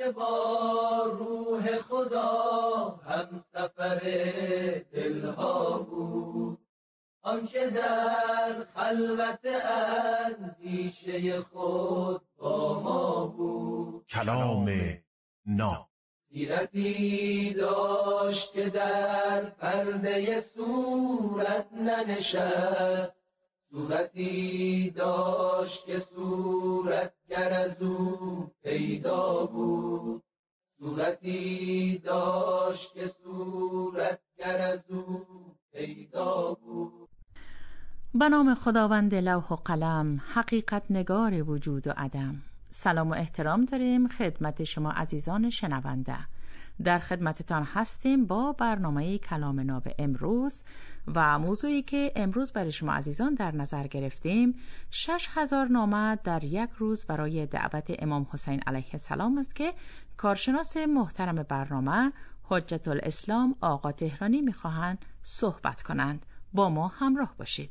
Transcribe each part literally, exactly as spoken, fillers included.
که با روح خدا هم سفر دلها بود، آن که در خلوت اندیشه خود با ما بود. کلام نا سیرتی داشت که در پرده صورت ننشست، صورتی داشت که صورتگر از او پیدا بود، صورتی داشت که صورتگر از او پیدا بود. به نام خداوند لوح و قلم، حقیقت نگار وجود و عدم. سلام و احترام داریم خدمت شما عزیزان شنونده. در خدمتتان هستیم با برنامه کلام ناب امروز و موضوعی که امروز برای شما عزیزان در نظر گرفتیم شش هزار نامه در یک روز برای دعوت امام حسین علیه السلام است که کارشناس محترم برنامه حجت الاسلام آقا تهرانی میخواهند صحبت کنند. با ما همراه باشید.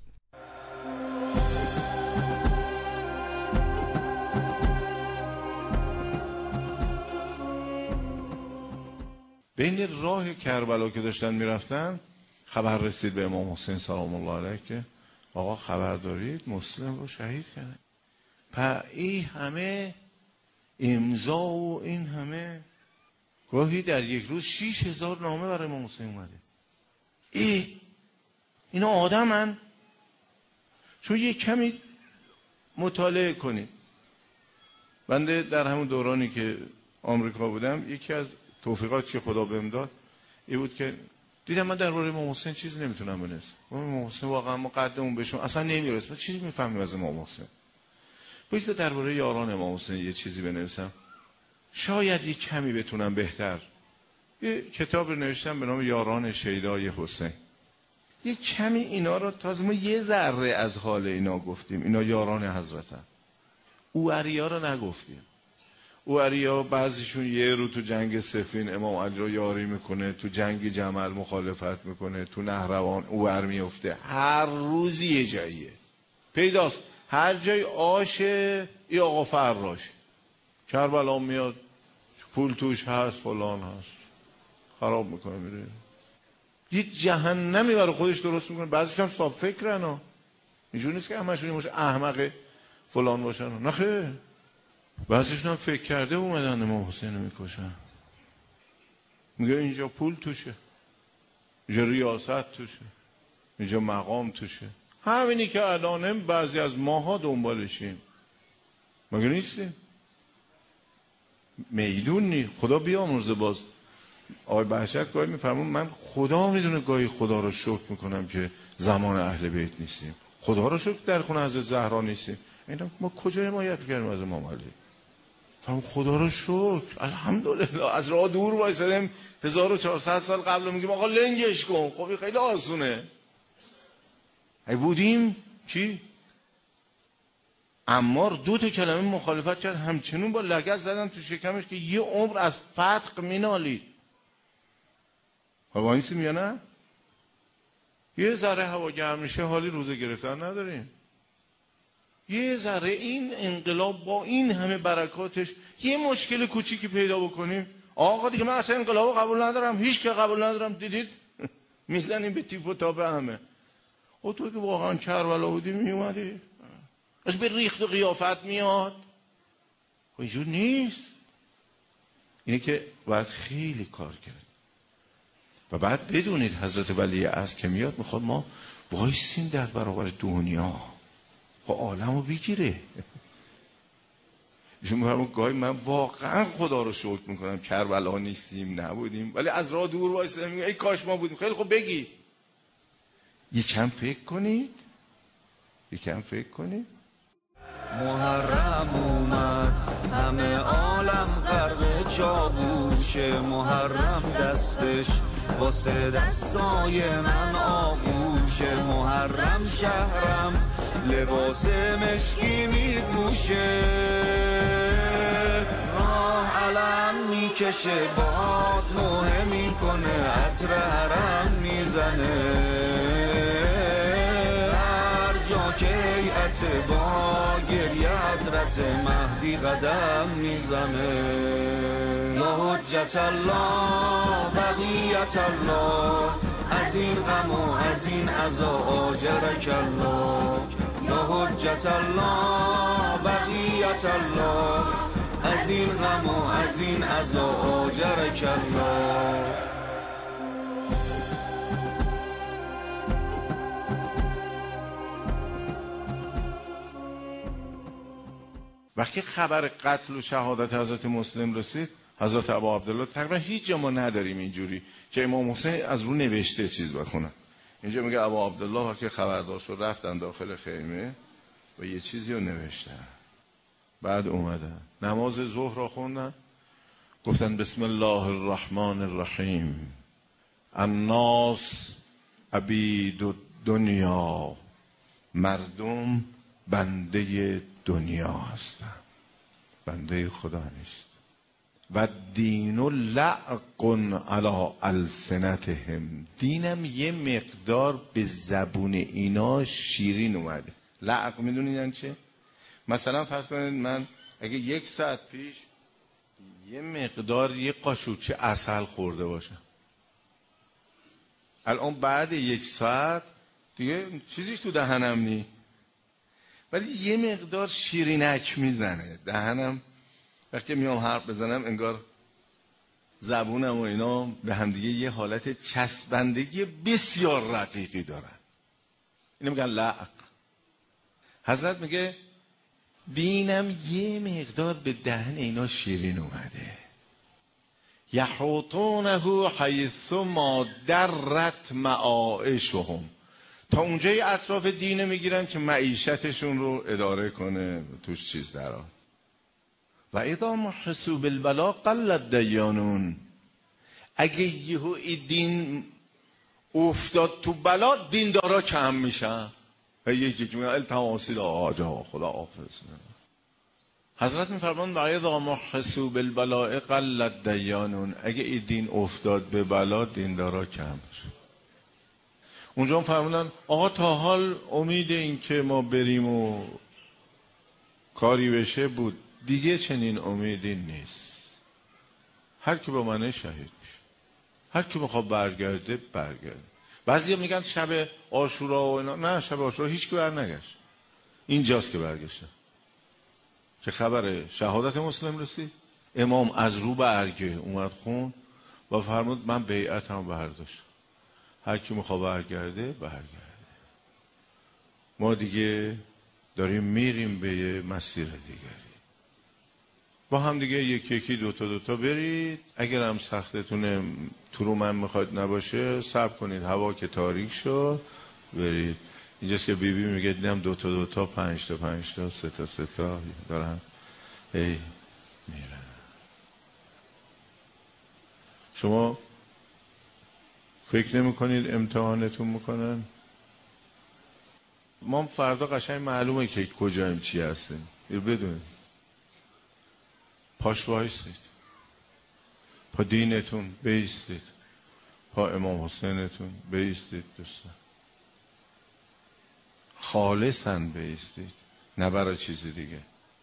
بین راه کربلا که داشتن میرفتن خبر رسید به امام حسین سلام الله علیه که آقا خبر دارید مسلم رو شهید کردن. پس این همه امضا و این همه، گاهی در یک روز شیش هزار نامه برای امام حسین اومده. ای اینا آدمن؟ چون یک کمی مطالعه کنید. بنده در همون دورانی که آمریکا بودم یکی از توفیقاتی که خدا بهم داد این بود که دیدم من درباره امام حسین چیزی نمیتونم بنویسم. امام حسین واقعا مقدمون بهشون اصلا نمیرسه. من چیزی میفهمم از امام حسین. باید درباره یاران امام حسین یه چیزی بنویسم. شاید یک کمی بتونم بهتر. یه کتاب رو نوشتم به نام یاران شیدای حسین. یه کمی اینا رو تازه ما یه ذره از حال اینا گفتیم. اینا یاران حضرتن. او اریا رو نگفتیم. او اریا بعضیشون یه رو تو جنگ صفین امام علی رو یاری میکنه، تو جنگ جمل مخالفت میکنه، تو نهروان او ار میفته. هر روزی یه جاییه پیداست. هر جای آشه ای آقا فراش کربلا میاد پول توش هست فلان هست خراب میکنه میره یه جهنمی برای خودش درست میکنه. بعضیش هم صاف فکرن ها، اینجور نیست که همشون مش احمق فلان باشن. نه خیر، بعضیشون هم فکر کرده اومدن امام حسین رو میکشن. میگه اینجا پول توشه، اینجا ریاست توشه، اینجا مقام توشه. همینی که الانم بعضی از ماها دنبالشیم. مگه نیستیم؟ میلون نی خدا بیامرزه. باز آقای بهشت گاهی میفرمون من خدا میدونه گاهی خدا رو شکر میکنم که زمان اهل بیت نیستیم. خدا رو شکر در خونه حضرت زهرا نیستیم. اینا ما کجا حمایت کردیم از امام علی؟ فرمون خدا رو شکر الحمدلله از راه دور وایسادیم هزار و چهارصد سال قبل میگیم آقا لنگش کن. خب خیلی آسونه. ای بودیم چی؟ عمار دو تا کلمه مخالفت کرد همچنون با لگد زدن تو شکمش که یه عمر از فتق مینالید. هوا نیستیم یا نه؟ یه ذره هوا گرم میشه حالی روزه گرفتن نداریم. یه ذره این انقلاب با این همه برکاتش یه مشکل کوچیکی پیدا بکنیم آقا دیگه من اصلا انقلاب قبول ندارم، هیچ که قبول ندارم. دیدید میزنیم به تیپ و تاب همه. او تو که واقعا کربلا بودی میومدی از به ریخت و قیافت میاد. و اینجور نیست. اینه که باید خیلی کار کرد. و بعد بدونید حضرت ولی عصر که میاد میخواد ما وایسیم در برابر دنیا خب عالمو بگیره. ایشون میفرمون گاهی من واقعا خدا رو شکر میکنم کربلا نیستیم نبودیم ولی از راه دور وایسادم میگم ای کاش ما بودیم. خیلی خب بگی یکم فکر کنید یکم فکر کنید. محرم اومد همه عالم غرق چاووشه، محرم دستش واسه دستای من آغوشه، محرم شهرم لباس مشکی میپوشه، راه علم میکشه باد نوحه میکنه عطر حرم میزنه، هر جا که هیئت با گریه حضرت مهدی قدم میزنه. یا حجت الله بقیت الله، از این غم و از این عزا آجرک الله. یا حجت الله بقیت الله، از این غم و از این عزا آجرک الله. وقتی خبر قتل و شهادت حضرت مسلم رسید، حضرت ابا عبدالله تقریبا هیچ جا ما نداریم اینجوری که امام حسین از رو نوشته چیز بخونن. اینجا میگه ابا عبدالله که خبردار شد رفتن داخل خیمه و یه چیزی رو نوشتن. بعد اومدن نماز ظهر را خوندن، گفتن بسم الله الرحمن الرحیم، الناس عبید الدنیا، مردم بنده دنیا هستن، بنده خدا نیست. و دین لعق علی السنتهم، دینم یه مقدار به زبون اینا شیرین اومده. لعق میدونین یعنی چه؟ مثلا فرض کنید من اگه یک ساعت پیش یه مقدار یه قاشقچه عسل خورده باشم، الان بعد یک ساعت دیگه چیزیش تو دهنم نی، ولی یه مقدار شیرینک میزنه دهنم. وقتی میام حرف بزنم انگار زبونم و اینا به همدیگه یه حالت چسبندگی بسیار رقیقی دارن. اینو میگن لعق. حضرت میگه دینم یه مقدار به دهن اینا شیرین اومده. یحوطونه حیث ما درت معایشهم، تا اونجای اطراف دینه میگیرن که معیشتشون رو اداره کنه، توش چیز درآ. و اذا محسوا بالبلا قلت دیانون، اگه یهو دین افتاد تو بلا دیندارا کم میشن. یکی که میگه التماسی آجا خدا حافظ. حضرت میفرمان و اذا محسوا بالبلا قلت دیانون، اگه این دین افتاد به بلا دیندارا کم میشن. اونجا فرمودن آقا تا حال امید این که ما بریم و کاری بشه بود، دیگه چنین امیدی نیست. هر کی با منه شهید میشه، هر کی میخواد برگرده برگرده. بعضیا میگن شب عاشورا و اینا، نه شب عاشورا هیچ کی برنگشت، اینجاست که برگشتن که خبر شهادت مسلم رسید. امام از رو برگه اومد خون و فرمود من بیعتم برداشتم، هر کی میخواد برگرده برگرده. ما دیگه داریم میریم به یه مسیر دیگری. با هم دیگه یکی یکی دوتا دوتا برید. اگر هم سختتونه تو رو من میخواد نباشه صبر کنید، هوا که تاریک شد برید. اینجاست که بیبی بی میگه دیدم دوتا دوتا پنج تا پنج تا سه تا سه تا دارن ای میرن. شما فکر نمی کنید امتحانتون میکنن؟ ما فردا قشنگ معلومه که کجاییم چی هستیم. بدونید پاش وایستید، پا دینتون بیستید، پا امام حسینتون بیستید دوستان، خالصاً بیستید، نه برای چیزی دیگه.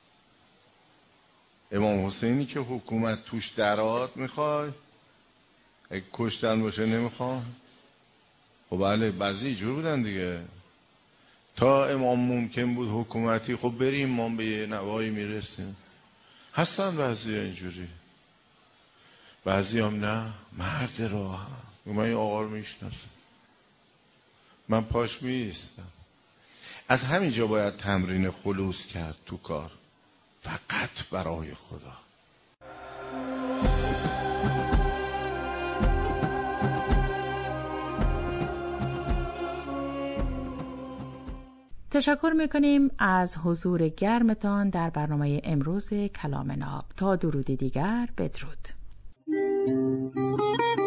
امام حسینی که حکومت توش درات میخوای، اگه کشتن باشه نمیخوای. خب بله بعضی اینجور بودن دیگه. تا امام ممکن بود حکومتی، خب بریم ما به یه نوایی میرسیم. هستن بعضی اینجوری، بعضی هم نه، مرد راه هم. من این آقا رو میشناسم، من پاش میستم. از همینجا باید تمرین خلوص کرد تو کار، فقط برای خدا. تشکر میکنیم از حضور گرمتان در برنامه امروز کلام ناب. تا درودی دیگر بدرود.